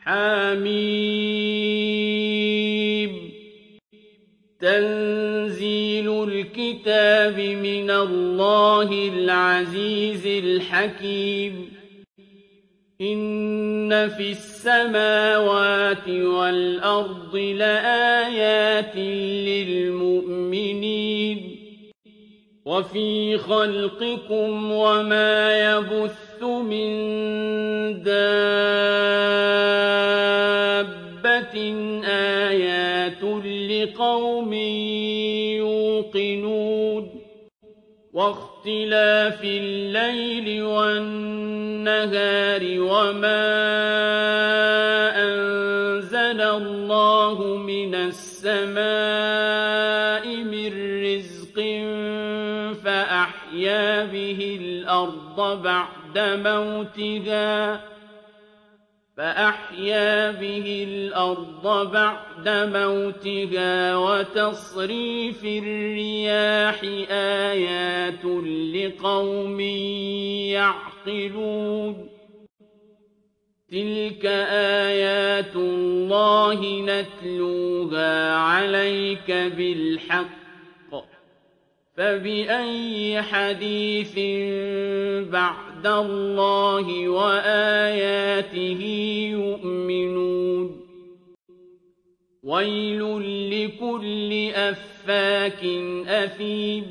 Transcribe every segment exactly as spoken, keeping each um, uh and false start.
حم تنزيل الكتاب من الله العزيز الحكيم إن في السماوات والأرض لآيات للمؤمنين وفي خلقكم وما يبث من دابة آيات لقوم يوقنون واختلاف الليل والنهار وما أنزل الله من السماء من رزق فأحيا به الأرض بعد موتها فأحيا به الأرض بعد موتها وتصريف الرياح آيات لقوم يعقلون تلك آيات الله نتلوها عليك بالحق فبأي حديث بعد الله وآياته يؤمنون ويل لكل أفاك أثيم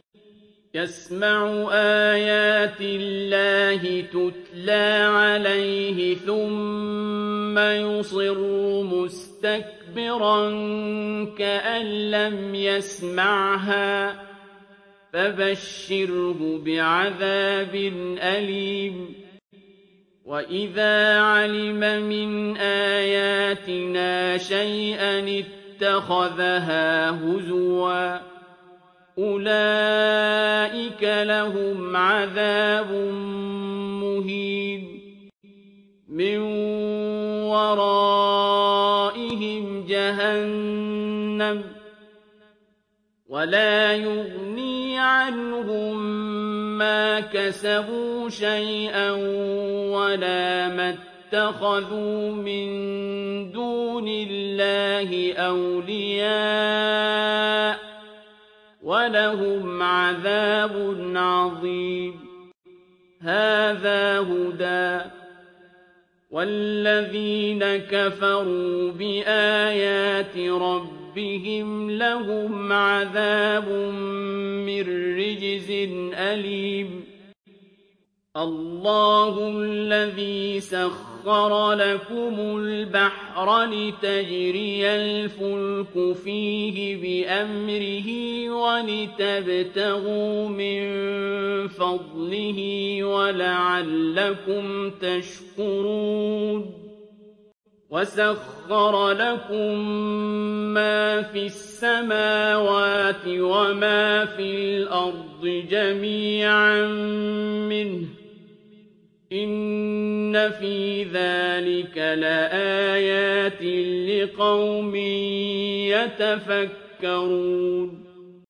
يسمع آيات الله تتلى عليه ثم يصر مستكبرا كأن لم يسمعها فبشره بعذاب أليم وإذا علم من آياتنا شيئا اتخذها هزوا أولئك لهم عذاب مهين من ورائهم جهنم ولا يغني عنهم ما كسبوا شيئا ولا ما اتخذوا من دون الله أولياء ولهم عذاب عظيم هذا هدى والذين كفروا بآيات ربهم بهم لهم عذاب من رجز أليم الله الذي سخر لكم البحر لتجري الفلك فيه بأمره ولتبتغوا من فضله ولعلكم تشكرون وسخر لكم ما في السماوات وما في الأرض جميعا منه إن في ذلك لآيات لقوم يتفكرون